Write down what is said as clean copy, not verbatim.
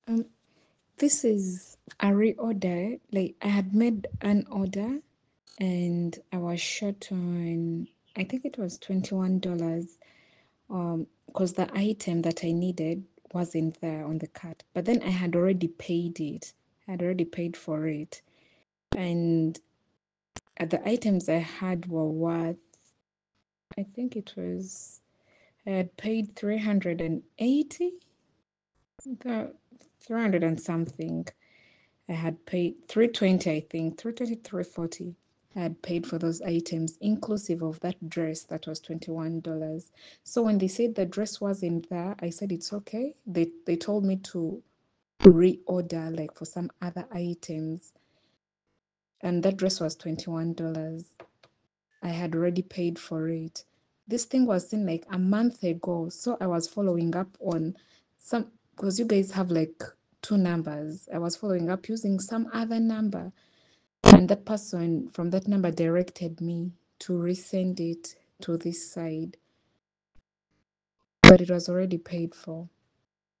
Um, this is a reorder. Like I had made an order and I was short on, I think it was $21. Because the item that I needed wasn't there on the cart. But then I had already paid it. I had already paid for it. And the items I had were worth, I think it was, I had paid 380, the 300 and something. I had paid 320, I think, 320, 340. I had paid for those items, inclusive of that dress that was $21. So when they said the dress wasn't there, I said it's okay. They told me to reorder like for some other items. And that dress was $21. I had already paid for it. This thing was in like a month ago. So I was following up on some, because you guys have like two numbers. I was following up using some other number. And that person from that number directed me to resend it to this side. But it was already paid for.